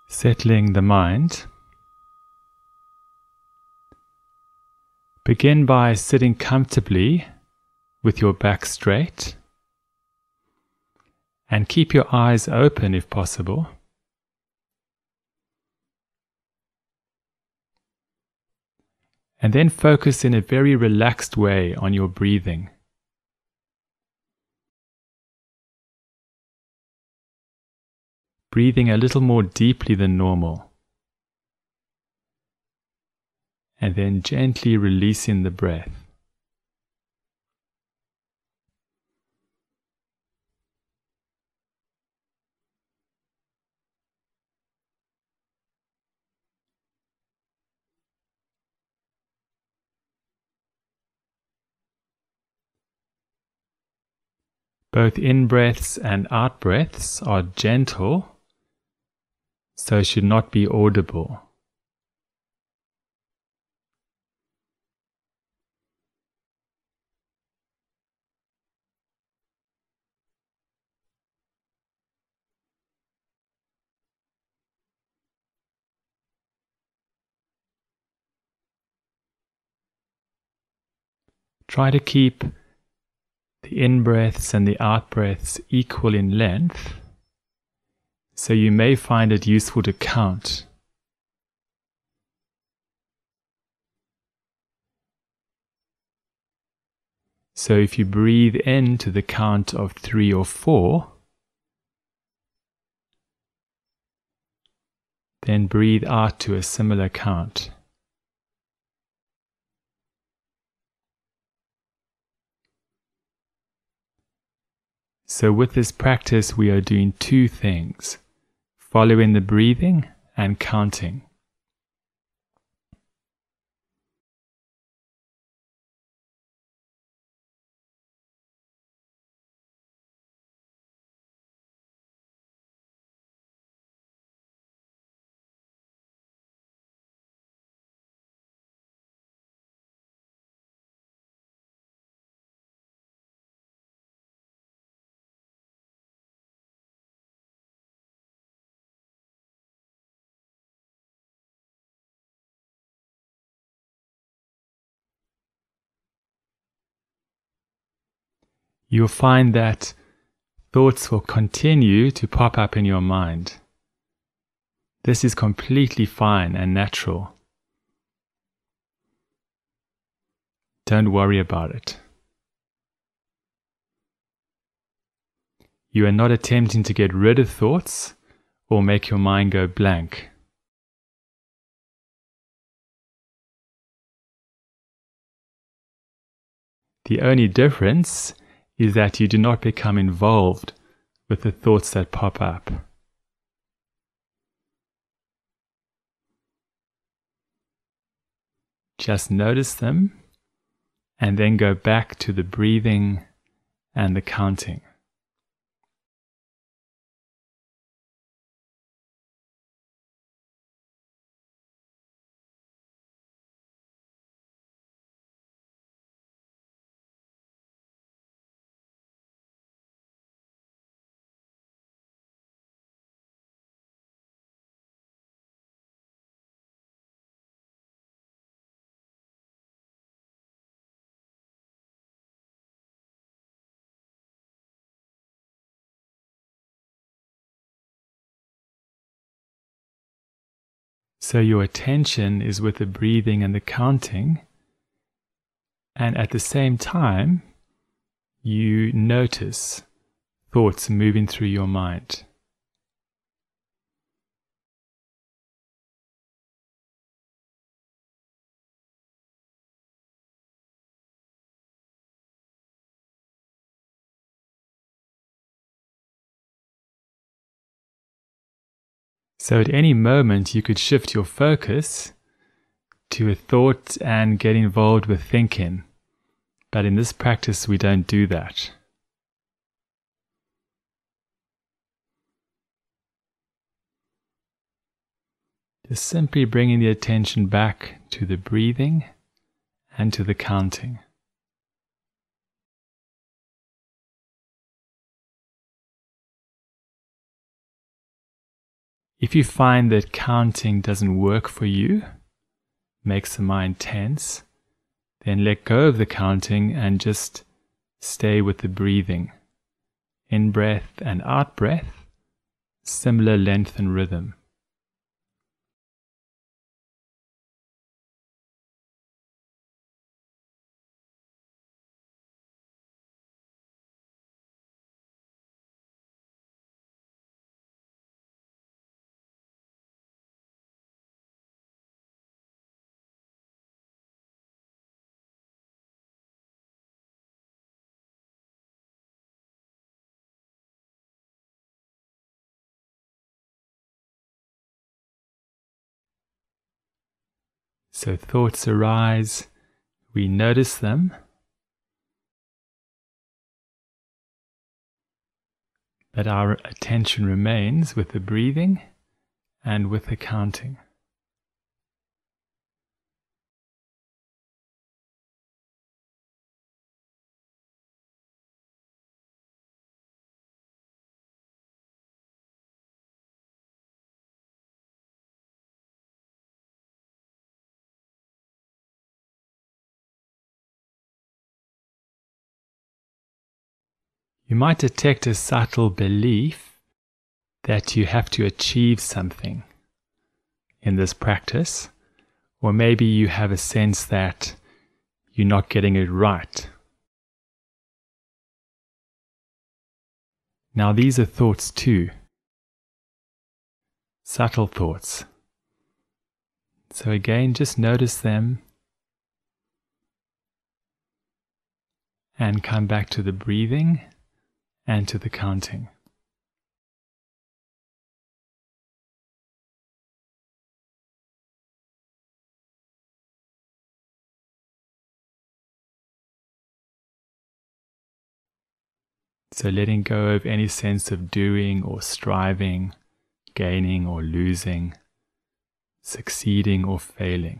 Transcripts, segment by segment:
Settling the mind. Begin by sitting comfortably with your back straight and keep your eyes open if possible. And then focus in a very relaxed way on your breathing. Breathing a little more deeply than normal. And then gently releasing the breath. Both in-breaths and out-breaths are gentle, so should not be audible. Try to keep the in-breaths and the out-breaths equal in length, so you may find it useful to count. So if you breathe in to the count of 3 or 4, then breathe out to a similar count. So with this practice we are doing two things, following the breathing and counting. You'll find that thoughts will continue to pop up in your mind. This is completely fine and natural. Don't worry about it. You are not attempting to get rid of thoughts or make your mind go blank. The only difference is that you do not become involved with the thoughts that pop up. Just notice them and then go back to the breathing and the counting. So your attention is with the breathing and the counting, and at the same time, you notice thoughts moving through your mind. So at any moment you could shift your focus to a thought and get involved with thinking. But in this practice we don't do that. Just simply bringing the attention back to the breathing and to the counting. If you find that counting doesn't work for you, makes the mind tense, then let go of the counting and just stay with the breathing. In breath and out breath, similar length and rhythm. So thoughts arise, we notice them, but our attention remains with the breathing and with the counting. You might detect a subtle belief that you have to achieve something in this practice, or maybe you have a sense that you're not getting it right. Now these are thoughts too, subtle thoughts. So again, just notice them and come back to the breathing and to the counting. So letting go of any sense of doing or striving, gaining or losing, succeeding or failing.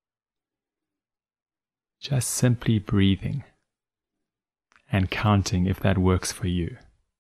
Just simply breathing and counting if that works for you.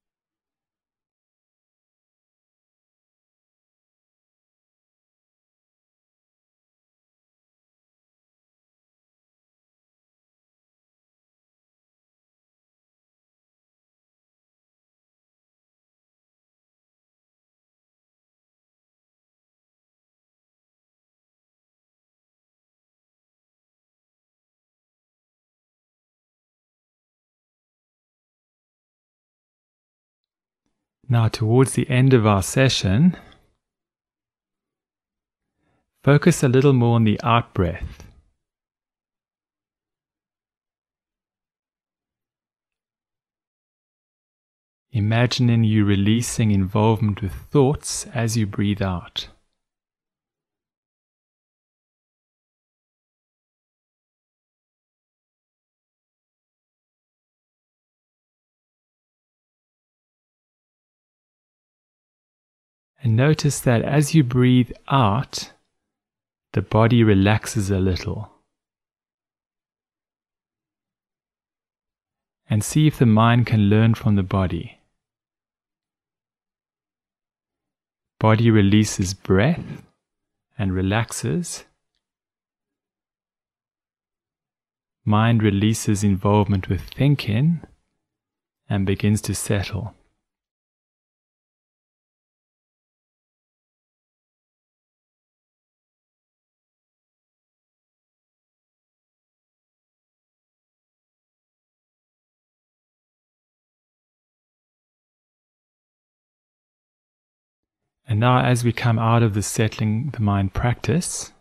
Now, towards the end of our session, focus a little more on the out breath. Imagining you releasing involvement with thoughts as you breathe out. And notice that as you breathe out, the body relaxes a little. And see if the mind can learn from the body. Body releases breath and relaxes. Mind releases involvement with thinking and begins to settle. And now as we come out of the settling the mind practice,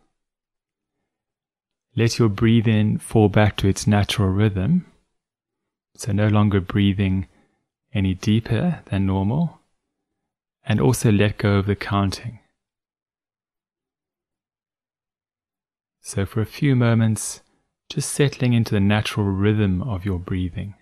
let your breathing fall back to its natural rhythm. So no longer breathing any deeper than normal. And also let go of the counting. So for a few moments, just settling into the natural rhythm of your breathing.